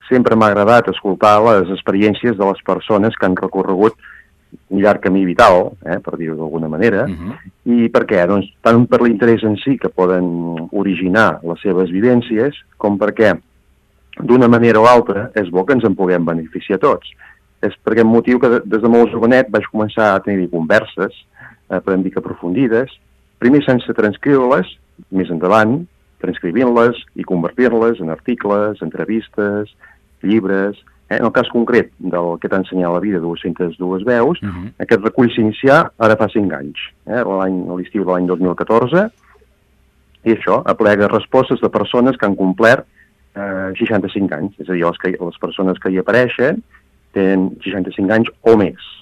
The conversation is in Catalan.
sempre m'ha agradat escoltar les experiències de les persones que han recorregut un llarg camí vital, per dir-ho d'alguna manera. I per què? Doncs tant per l'interès en si que poden originar les seves vivències, com perquè d'una manera o altra és bo que ens en puguem beneficiar tots. És per aquest motiu que des de molt jovenet vaig començar a tenir converses, podem dir que aprofundides, primer sense transcriure-les, més endavant, transcrivint-les i convertir-les en articles, entrevistes, llibres. En el cas concret del que t'ha ensenyat la vida, 202 veus, aquest recull s'inicià ara fa 5 anys, a l'estiu de l'any 2014, i això aplega respostes de persones que han complert 65 anys, és a dir, les persones que hi apareixen tenen 65 anys o més.